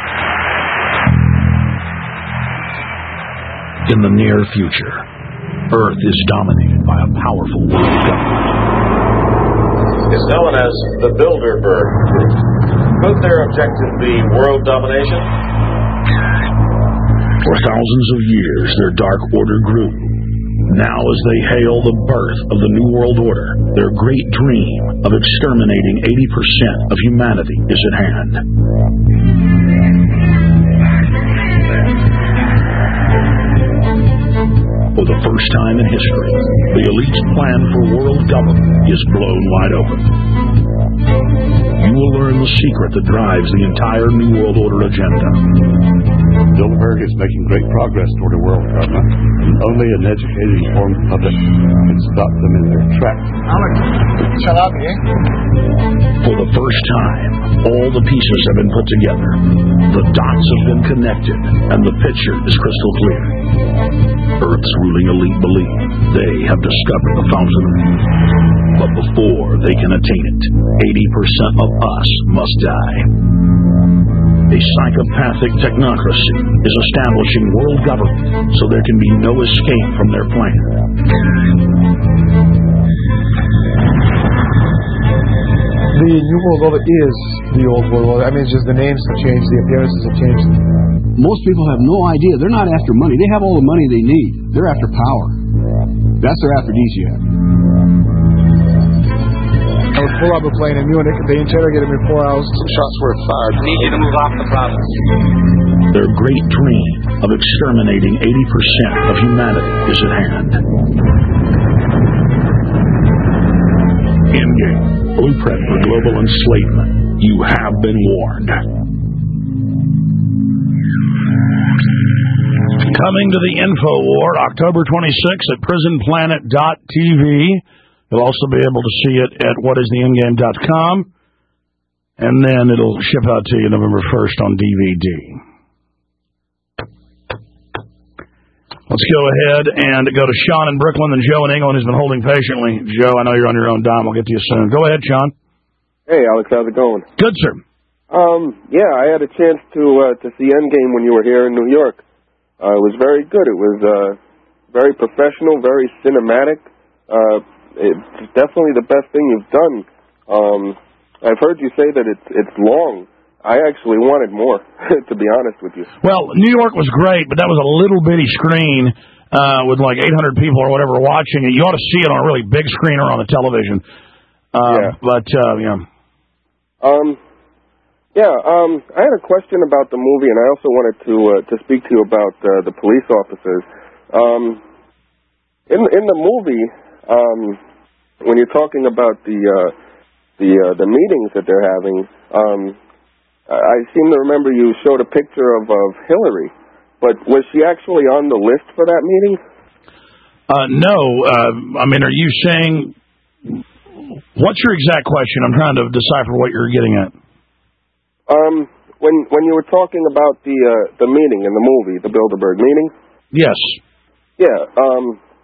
In the near future, Earth is dominated by a powerful world government. It's known as the Bilderberg Group. Could their objective be world domination? For thousands of years, their Dark Order grew. Now, as they hail the birth of the New World Order, their great dream of exterminating eighty percent of humanity is at hand. For the first time in history, the elite's plan for world government is blown wide open. You will learn the secret that drives the entire New World Order agenda. Bilderberg is making great progress toward a world government, and only an educated, informed public can stop them in their tracks. For the first time, all the pieces have been put together. The dots have been connected, and the picture is crystal clear. Earth's ruling elite believe they have discovered the fountain of youth. But before they can attain it, eighty percent of us must die. A psychopathic technocracy is establishing world government so there can be no escape from their plan. The New World Order is the Old World Order. I mean, it's just the names have changed, the appearances have changed. Most people have no idea. They're not after money. They have all the money they need. They're after power. That's their aphrodisiac. I was pull up a plane in Munich. They interrogated me four hours. Some shots were fired. Need you to move off the province. Their great dream of exterminating eighty percent of humanity is at hand. Endgame, blueprint for global enslavement. You have been warned. Coming to the InfoWar, October twenty-sixth at prison planet dot t v. You'll also be able to see it at what is the endgame dot com. And then it'll ship out to you November first on D V D. Let's go ahead and go to Sean in Brooklyn and Joe in England, who's been holding patiently. Joe, I know you're on your own dime. I'll get to you soon. Go ahead, Sean. Hey, Alex, how's it going? Good, sir. Um, yeah, I had a chance to uh, to see Endgame when you were here in New York. Uh, it was very good. It was uh, very professional, very cinematic. Uh, it's definitely the best thing you've done. Um, I've heard you say that it's it's long. I actually wanted more, to be honest with you. Well, New York was great, but that was a little bitty screen uh, with like eight hundred people or whatever watching it. You ought to see it on a really big screen or on the television. Uh, Yeah. But, uh, yeah. Um, yeah, um, I had a question about the movie, and I also wanted to uh, to speak to you about uh, the police officers. Um, in in the movie, um, when you're talking about the uh, the uh, the meetings that they're having, um, I seem to remember you showed a picture of, of Hillary, but was she actually on the list for that meeting? Uh, no. Uh, I mean, are you saying... What's your exact question? I'm trying to decipher what you're getting at. Um, when when you were talking about the uh, the meeting in the movie, the Bilderberg meeting? Yes. Yeah. Um,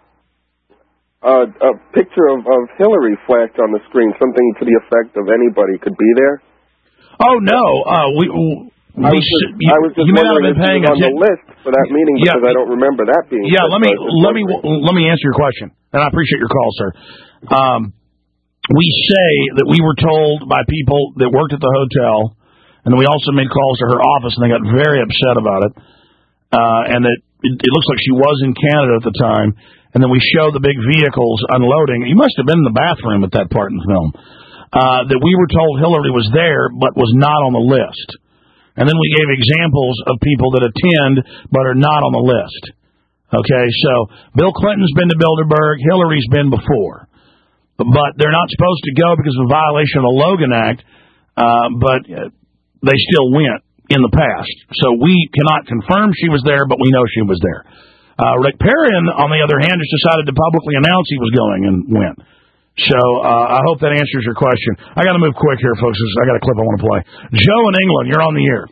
uh, a picture of, of Hillary flashed on the screen, something to the effect of anybody could be there. Oh, no. Uh, we, we, I was just, you, I was just you may not have wondering been paying if she was on the attention. list for that meeting because Yeah. I don't remember that being. Yeah, said, let me so I was just let me wondering. let me answer your question, and I appreciate your call, sir. Um, we say that we were told by people that worked at the hotel, and we also made calls to her office, and they got very upset about it, uh, and that it, it looks like she was in Canada at the time. And then we show the big vehicles unloading. You must have been in the bathroom at that part in the film. Uh, that we were told Hillary was there, but was not on the list. And then we gave examples of people that attend, but are not on the list. Okay, so Bill Clinton's been to Bilderberg, Hillary's been before. But they're not supposed to go because of a violation of the Logan Act, uh, but they still went in the past. So we cannot confirm she was there, but we know she was there. Uh, Rick Perrin, on the other hand, just decided to publicly announce he was going and went. So uh, I hope that answers your question. I got to move quick here, folks. I got a clip I want to play. Joe in England, you're on the air.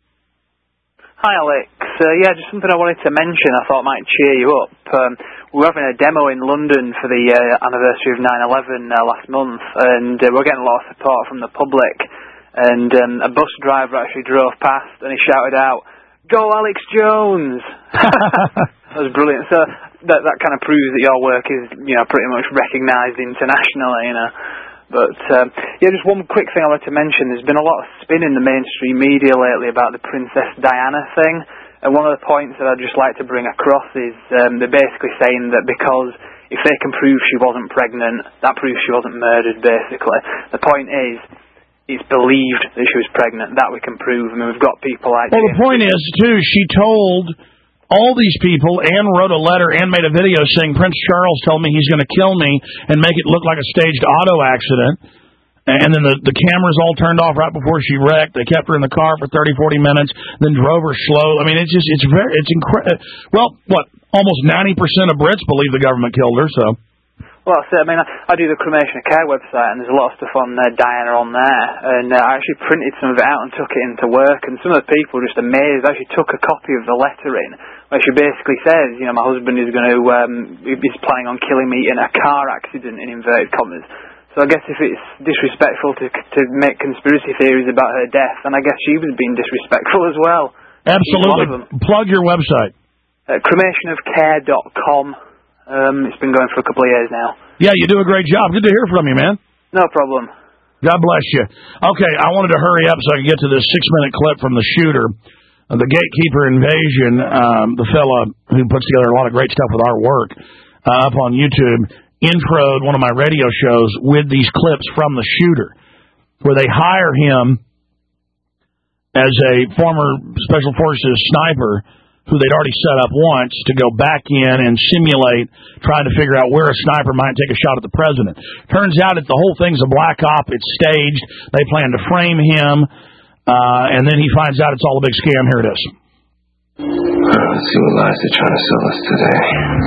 Hi, Alex. Uh, yeah, just something I wanted to mention I thought might cheer you up. Um, we were having a demo in London for the uh, anniversary of nine eleven uh, last month, and uh, we're getting a lot of support from the public. And um, a bus driver actually drove past, and he shouted out, "Go Alex Jones!" That was brilliant. So that that kind of proves that your work is, you know, pretty much recognised internationally, you know. But um, yeah, just one quick thing I wanted to mention. There's been a lot of spin in the mainstream media lately about the Princess Diana thing, and one of the points that I'd just like to bring across is um, they're basically saying that because if they can prove she wasn't pregnant, that proves she wasn't murdered. Basically, the point is, it's believed that she was pregnant. That we can prove. I mean, we've got people like. Well, the point is, too, she told all these people and wrote a letter and made a video saying, Prince Charles told me he's going to kill me and make it look like a staged auto accident. And then the, the cameras all turned off right before she wrecked. They kept her in the car for thirty, forty minutes, then drove her slow. I mean, it's just, it's very, it's incredible. Well, what, almost ninety percent of Brits believe the government killed her, so. Well, so, I mean, I, I do the Cremation of Care website, and there's a lot of stuff on uh, Diana on there, and uh, I actually printed some of it out and took it into work, and some of the people were just amazed. I actually took a copy of the letter in, where she basically says, you know, my husband is going to, um, he's planning on killing me in a car accident, in inverted commas. So I guess if it's disrespectful to to make conspiracy theories about her death, then I guess she was being disrespectful as well. Absolutely. Plug your website. Uh, cremation of care dot com. Um, it's been going for a couple of years now. Yeah, you do a great job. Good to hear from you, man. No problem. God bless you. Okay, I wanted to hurry up so I could get to this six-minute clip from the shooter. Uh, the Gatekeeper Invasion, um, the fella who puts together a lot of great stuff with our work, uh, up on YouTube, introed one of my radio shows with these clips from the shooter, where they hire him as a former Special Forces sniper who they'd already set up once to go back in and simulate trying to figure out where a sniper might take a shot at the president. Turns out that the whole thing's a black op. It's staged. They plan to frame him, uh, and then he finds out it's all a big scam. Here it is. Let's see what lies they're trying to sell us today.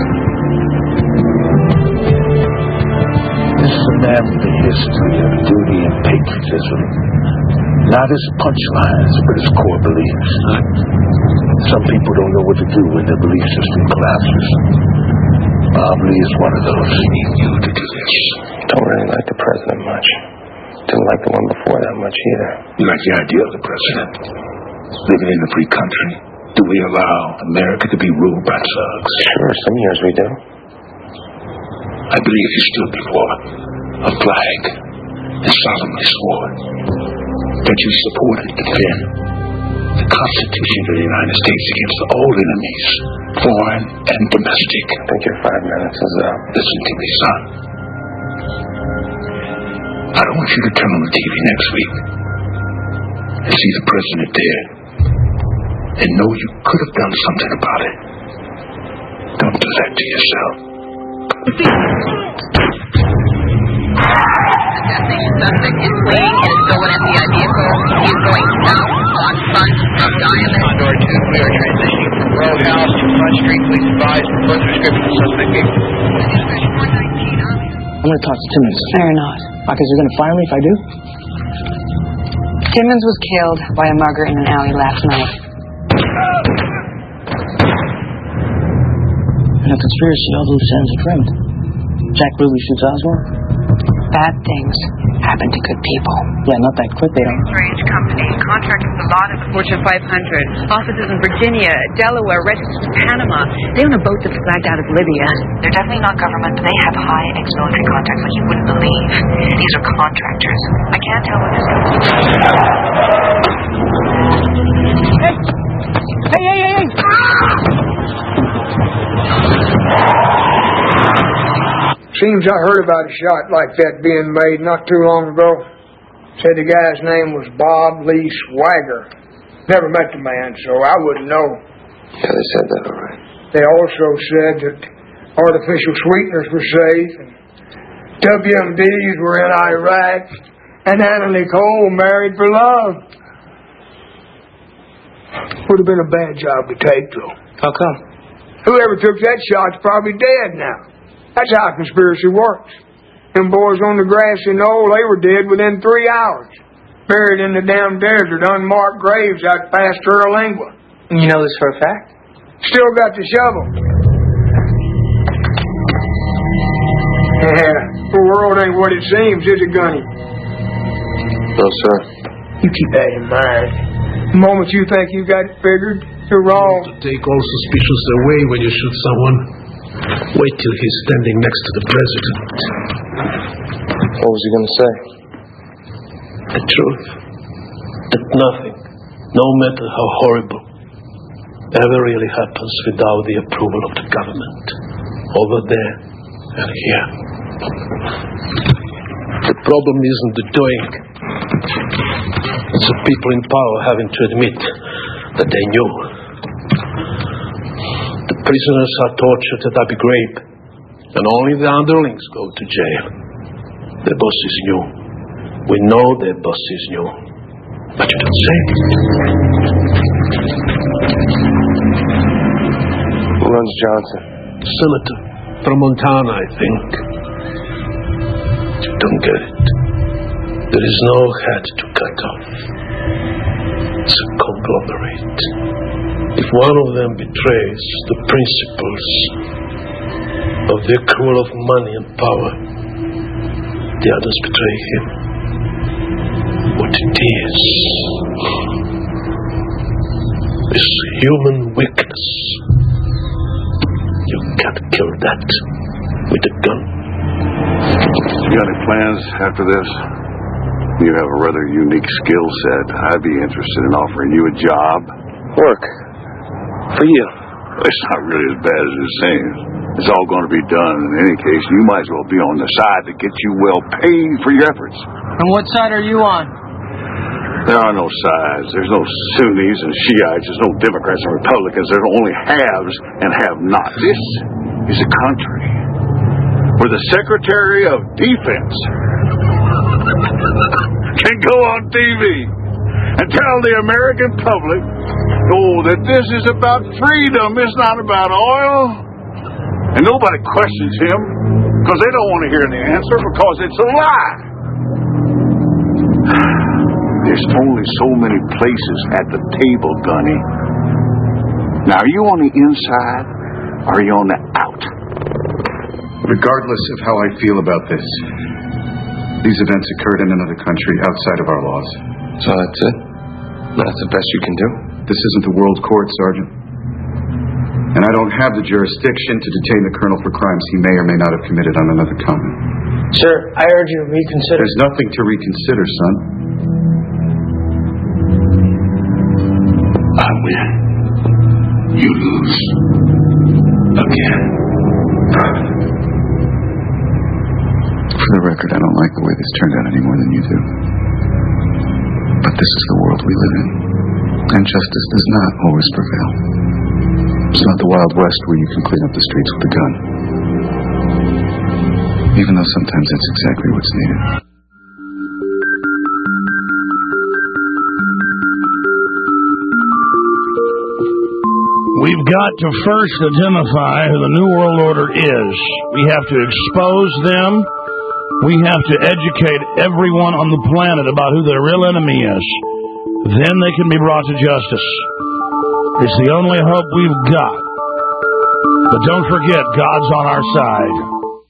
This is a man with a history of duty and patriotism. Not his punchlines, but his core beliefs. Some people don't know what to do when their belief system collapses. Bob Lee is one of those. I need you to do this. Don't really like the president much. Didn't like the one before that much either. You like the idea of the president? Living in a free country, do we allow America to be ruled by thugs? Sure, some years we do. I believe you stood before a flag and solemnly swore that you support and defend the Constitution of the United States against all enemies, foreign and domestic. I think your five minutes is up. Listen to me, son. I don't want you to turn on the T V next week and see the president dead and know you could have done something about it. Don't do that to yourself. Suspect is fleeing in a stolen F B I vehicle. He is going south on Front from Diamond. Condor two, we are transitioning from Roadhouse to Front Street. Please advise for further description of suspect vehicle. I'm going to talk to Timmons. No, you're not. Why, because you're going to fire me if I do? Timmons was killed by a mugger in an alley last night. In a conspiracy, all loose ends are trimmed. Jack Ruby shoots Oswald. Bad things happen to good people. Yeah, not that quick, they don't. Strange company. Contractors a lot of the Fortune five hundred. Offices in Virginia, Delaware, registered in Panama. They own a boat that's flagged out of Libya. They're definitely not government, but they have high ex-military contacts like you wouldn't believe. These are contractors. I can't tell what this is. Hey! Hey, hey, hey, hey! Seems I heard about a shot like that being made not too long ago. Said the guy's name was Bob Lee Swagger. Never met the man, so I wouldn't know. Yeah, they said that all right. They also said that artificial sweeteners were safe, and W M Ds were in Iraq, and Anna Nicole married for love. Would have been a bad job to take, though. How come? Whoever took that shot's probably dead now. That's how a conspiracy works. Them boys on the grassy knoll, they were dead within three hours. Buried in the damn desert, unmarked graves out past Terlingua. You know this for a fact? Still got the shovel. Yeah, the world ain't what it seems, is it, Gunny? No, sir. You keep that in mind. The moment you think you got it figured, you're wrong. To take all suspicions away when you shoot someone. Wait till he's standing next to the president. What was he going to say? The truth. That nothing, no matter how horrible, ever really happens without the approval of the government. Over there and here. The problem isn't the doing. It's the people in power having to admit that they knew. The prisoners are tortured at Abu Ghraib, and only the underlings go to jail. Their bosses knew. We know their bosses knew. But you don't say. Who runs Johnson? Senator from Montana, I think. You don't get it. There is no head to cut off. It's a conglomerate. If one of them betrays the principles of the accrual of money and power, the others betray him. What it is is human weakness. You can't kill that with a gun. You got any plans after this? You have a rather unique skill set. I'd be interested in offering you a job. Work. For you. It's not really as bad as it seems. It's all going to be done. In any case, you might as well be on the side that gets you well paid for your efforts. And what side are you on? There are no sides. There's no Sunnis and Shiites. There's no Democrats and Republicans. There's only haves and have-nots. This is a country where the Secretary of Defense can go on T V and tell the American public, oh, that this is about freedom. It's not about oil. And nobody questions him because they don't want to hear the answer because it's a lie. There's only so many places at the table, Gunny. Now, are you on the inside or are you on the out? Regardless of how I feel about this, these events occurred in another country outside of our laws. So that's it? That's the best you can do? This isn't the world court, Sergeant. And I don't have the jurisdiction to detain the colonel for crimes he may or may not have committed on another continent. Sir, I urge you to reconsider. There's nothing to reconsider, son. I win. You lose. Again. For the record, I don't like the way this turned out any more than you do. But this is the world we live in. And justice does not always prevail. It's not the Wild West where you can clean up the streets with a gun. Even though sometimes that's exactly what's needed. We've got to first identify who the New World Order is. We have to expose them. We have to educate everyone on the planet about who their real enemy is. Then they can be brought to justice. It's the only hope we've got. But don't forget, God's on our side.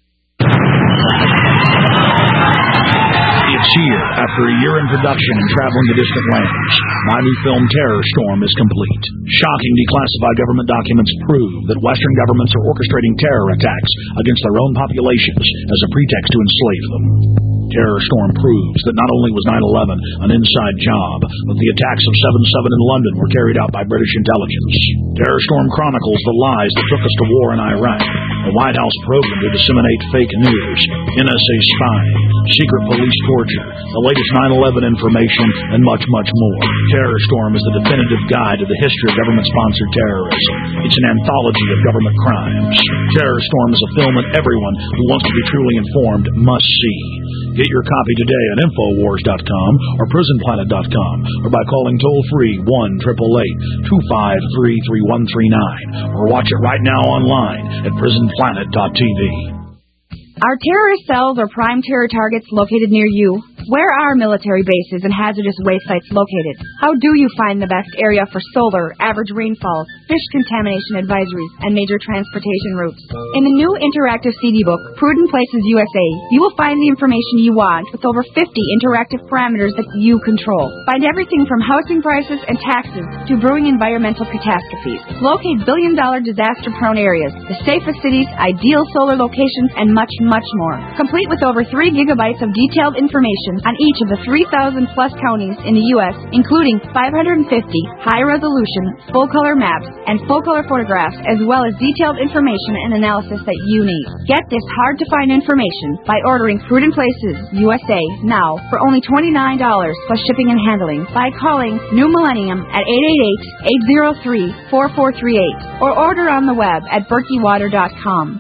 It's here, after a year in production and traveling to distant lands. My new film, Terror Storm, is complete. Shocking declassified government documents prove that Western governments are orchestrating terror attacks against their own populations as a pretext to enslave them. Terror Storm proves that not only was nine eleven an inside job, but the attacks of seven seven in London were carried out by British intelligence. Terror Storm chronicles the lies that took us to war in Iraq, the White House program to disseminate fake news, N S A spying, secret police torture, the latest nine eleven information, and much, much more. Terror Storm is the definitive guide to the history of government-sponsored terrorism. It's an anthology of government crimes. Terror Storm is a film that everyone who wants to be truly informed must see. Get your copy today at Infowars dot com or Prison Planet dot com or by calling toll-free one eight eight eight, two five three, three one three nine or watch it right now online at Prison Planet dot T V. Are terrorist cells or prime terror targets located near you? Where are military bases and hazardous waste sites located? How do you find the best area for solar, average rainfall, fish contamination advisories, and major transportation routes? In the new interactive C D book, Prudent Places U S A, you will find the information you want with over fifty interactive parameters that you control. Find everything from housing prices and taxes to brewing environmental catastrophes. Locate billion-dollar disaster-prone areas, the safest cities, ideal solar locations, and much, much more. Complete with over three gigabytes of detailed information on each of the three thousand plus counties in the U S, including five hundred fifty high-resolution, full-color maps and full-color photographs, as well as detailed information and analysis that you need. Get this hard-to-find information by ordering Prudent Places U S A now for only twenty-nine dollars plus shipping and handling by calling New Millennium at eight eight eight, eight zero three, four four three eight or order on the web at berkey water dot com.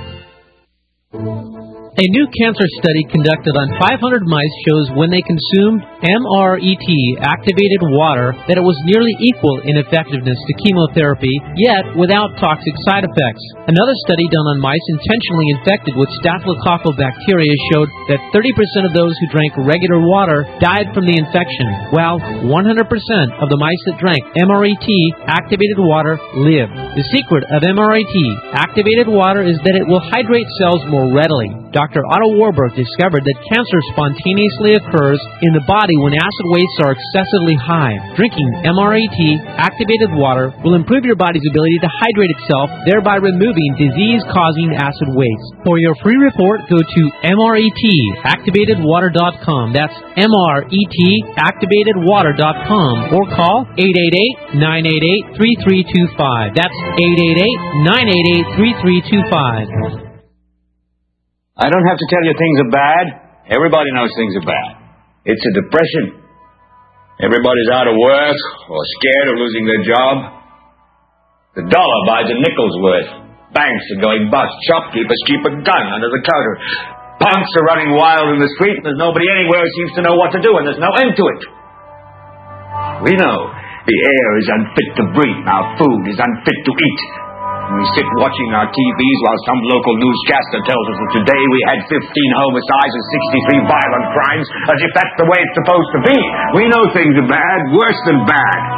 A new cancer study conducted on five hundred mice shows when they consumed M R E T-activated water that it was nearly equal in effectiveness to chemotherapy, yet without toxic side effects. Another study done on mice intentionally infected with Staphylococcal bacteria showed that thirty percent of those who drank regular water died from the infection, while one hundred percent of the mice that drank M R E T-activated water lived. The secret of M R E T-activated water is that it will hydrate cells more readily. Doctor Otto Warburg discovered that cancer spontaneously occurs in the body when acid wastes are excessively high. Drinking M R E T-activated water will improve your body's ability to hydrate itself, thereby removing disease-causing acid waste. For your free report, go to M R E T activated water dot com. That's M R E T activated water dot com or call eight eight eight, nine eight eight, three three two five. That's eight eight eight, nine eight eight, three three two five. I don't have to tell you things are bad. Everybody knows things are bad. It's a depression. Everybody's out of work or scared of losing their job. The dollar buys a nickel's worth. Banks are going bust. Shopkeepers keep a gun under the counter. Punks are running wild in the street, and there's nobody anywhere who seems to know what to do, and there's no end to it. We know the air is unfit to breathe. Our food is unfit to eat. We sit watching our T Vs while some local newscaster tells us that today we had fifteen homicides and sixty-three violent crimes, as if that's the way it's supposed to be. We know things are bad, worse than bad.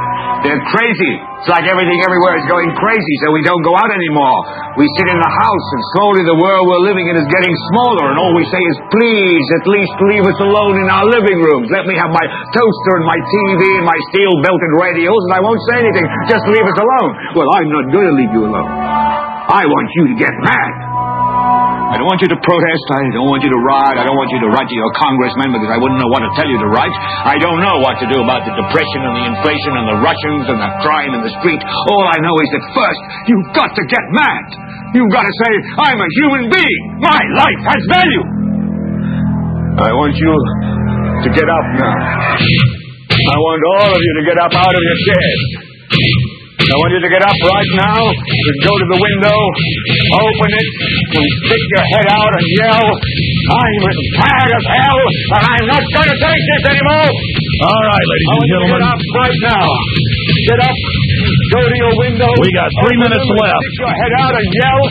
They're crazy. It's like everything everywhere is going crazy, so we don't go out anymore. We sit in the house, and slowly the world we're living in is getting smaller, and all we say is, please, at least leave us alone in our living rooms. Let me have my toaster and my T V and my steel-belted radios, and I won't say anything. Just leave us alone. Well, I'm not going to leave you alone. I want you to get mad. I don't want you to protest. I don't want you to riot. I don't want you to write to your congressman because I wouldn't know what to tell you to write. I don't know what to do about the depression and the inflation and the Russians and the crime in the street. All I know is that first, you've got to get mad. You've got to say, I'm a human being. My life has value. I want you to get up now. I want all of you to get up out of your chairs. I want you to get up right now and go to the window, open it, and stick your head out and yell, I'm as mad as hell, and I'm not going to take this anymore. All right, ladies and gentlemen. Get up right now. Get up, go to your window. We got three minutes left. Stick your head out and yell.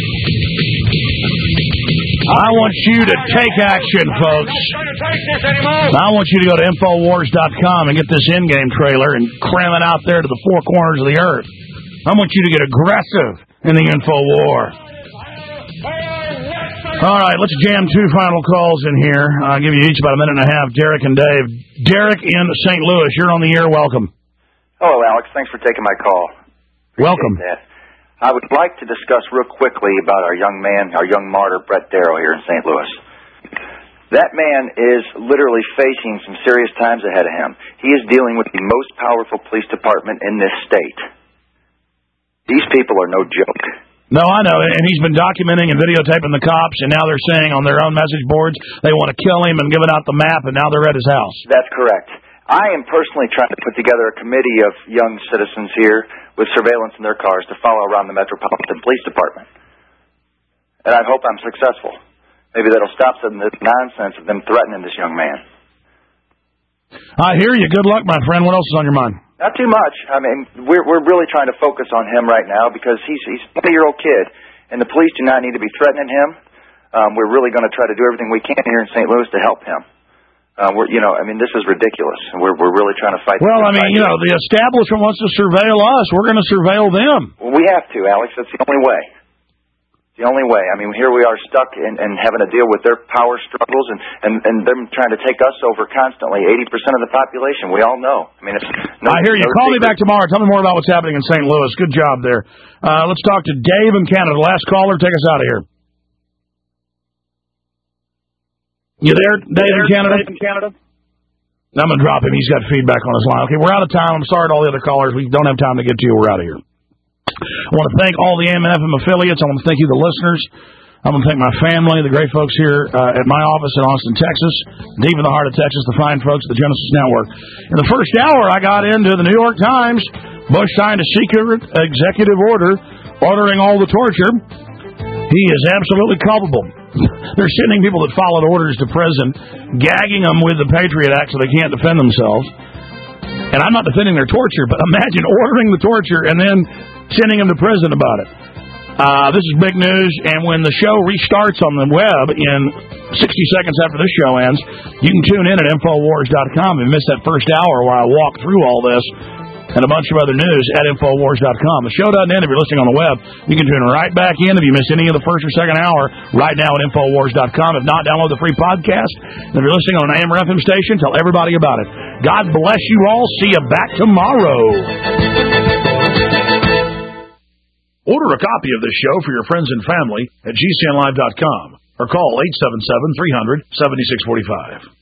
I want you to take action, folks. I want you to go to Infowars dot com and get this in-game trailer and cram it out there to the four corners of the earth. I want you to get aggressive in the info war. All right, let's jam two final calls in here. I'll give you each about a minute and a half, Derek and Dave. Derek in Saint Louis, you're on the air. Welcome. Hello, Alex. Thanks for taking my call. Appreciate Welcome. That. I would like to discuss real quickly about our young man, our young martyr, Brett Darrow, here in Saint Louis. That man is literally facing some serious times ahead of him. He is dealing with the most powerful police department in this state. These people are no joke. No, I know, and he's been documenting and videotaping the cops, and now they're saying on their own message boards they want to kill him and giving out the map, and now they're at his house. That's correct. I am personally trying to put together a committee of young citizens here with surveillance in their cars to follow around the Metropolitan Police Department. And I hope I'm successful. Maybe that'll stop some of this nonsense of them threatening this young man. I hear you. Good luck, my friend. What else is on your mind? Not too much. I mean, we're we're really trying to focus on him right now because he's he's a twenty-year-old kid, and the police do not need to be threatening him. Um, we're really going to try to do everything we can here in Saint Louis to help him. Uh, we're, you know, I mean, this is ridiculous, and we're we're really trying to fight. Well, I mean, you know, the establishment wants to surveil us. We're going to surveil them. Well, we have to, Alex. That's the only way. The only way. I mean, here we are stuck in, in having to deal with their power struggles and, and, and them trying to take us over constantly. eighty percent of the population, we all know. I mean, it's no, I hear you. No Call secret. me back tomorrow. Tell me more about what's happening in Saint Louis. Good job there. Uh, let's talk to Dave in Canada. Last caller. Take us out of here. You there, Dave in Canada? Dave in Canada? I'm going to drop him. He's got feedback on his line. Okay, we're out of time. I'm sorry to all the other callers. We don't have time to get to you. We're out of here. I want to thank all the A M F M affiliates. I want to thank you, the listeners. I want to thank my family, the great folks here uh, at my office in Austin, Texas, deep in the heart of Texas, the fine folks at the Genesis Network. In the first hour, I got into the New York Times. Bush signed a secret executive order ordering all the torture. He is absolutely culpable. They're sending people that followed orders to prison, gagging them with the Patriot Act so they can't defend themselves. And I'm not defending their torture, but imagine ordering the torture and then sending them to prison about it. Uh, this is big news, and when the show restarts on the web in sixty seconds after this show ends, you can tune in at Infowars dot com and miss that first hour where I walk through all this and a bunch of other news at Infowars dot com. The show doesn't end if you're listening on the web. You can tune right back in if you missed any of the first or second hour right now at Infowars dot com. If not, download the free podcast. And if you're listening on an A M or F M station, tell everybody about it. God bless you all. See you back tomorrow. Order a copy of this show for your friends and family at G C N live dot com or call eight seven seven, three hundred, seventy-six forty-five.